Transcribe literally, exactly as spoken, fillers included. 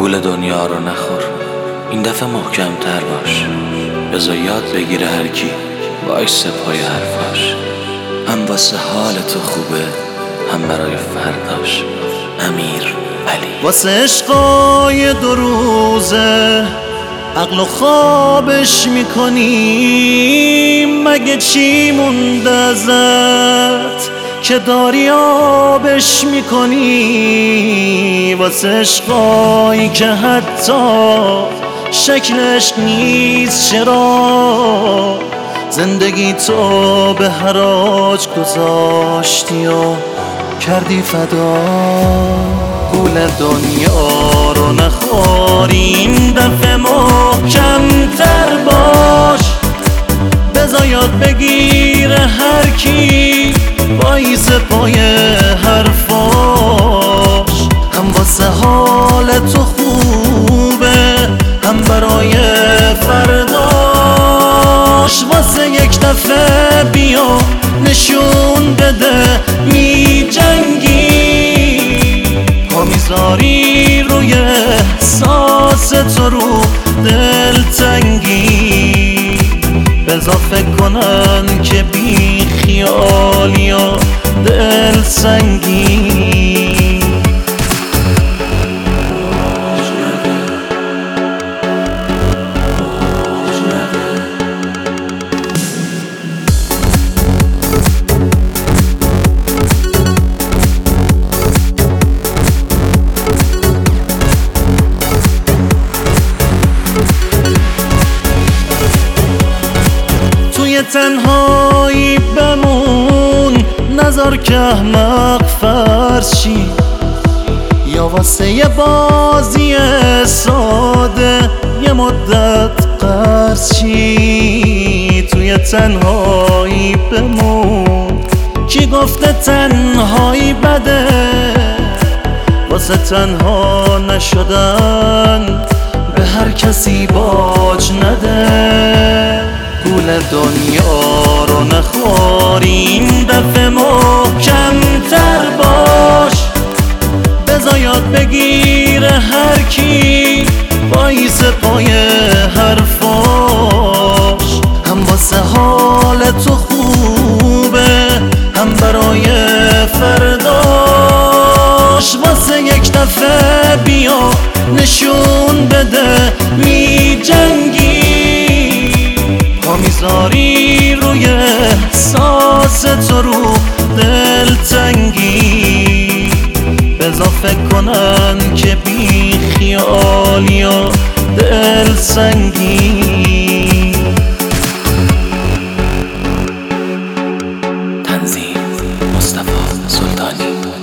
گول دنیا رو نخور، این دفعه محکم‌تر باش. بذار یاد بگیره هر کی وایسه پای حرفاش. هم واسه حال تو خوبه، هم برای فرداش. امیر علی. واسه عشقای دو روزه عقل و خوابش میکنی، مگه چی مونده ازت که داری آبش میکنی؟ واسه عشقایی که حتی شکلش نیست، چرا زندگی تو به حراج گذاشتی و کردی فدا؟ گول دنیا رو نخوری، این دفعه محکم‌تر باش. بذار یاد بگیره هر کی وایس پای حرفاش. هم واسه حال تو خوبه، هم برای فرداش. واسه یک دفعه بیا نشون بده می جنگی، پا میذاری روی احساس تو رو دلتنگی. بذار فکر کنن که بی خیالی یا دل سنگی. تنهایی بمون، نذار که احمق فرض شی، یا واسه یه بازی ساده یه مدت قرض شی. توی تنهایی بمون، کی گفته تنهایی بده؟ واسه تنها نشدن به هر کسی باج نده. گول دنیا رو نخوری، این دفعه محکم‌تر باش. بذار یاد بگیره هر کی وایس پای حرفاش. هم واسه حال تو خوبه، هم برای فرداش. واسه یک دفعه بیا نشون بده می جنگی، پا میذاری روی احساس تو رو دلتنگی. بذار فکر کنن که بی خیالی یا دل سنگی. تنظیم مصطفی سلطانی.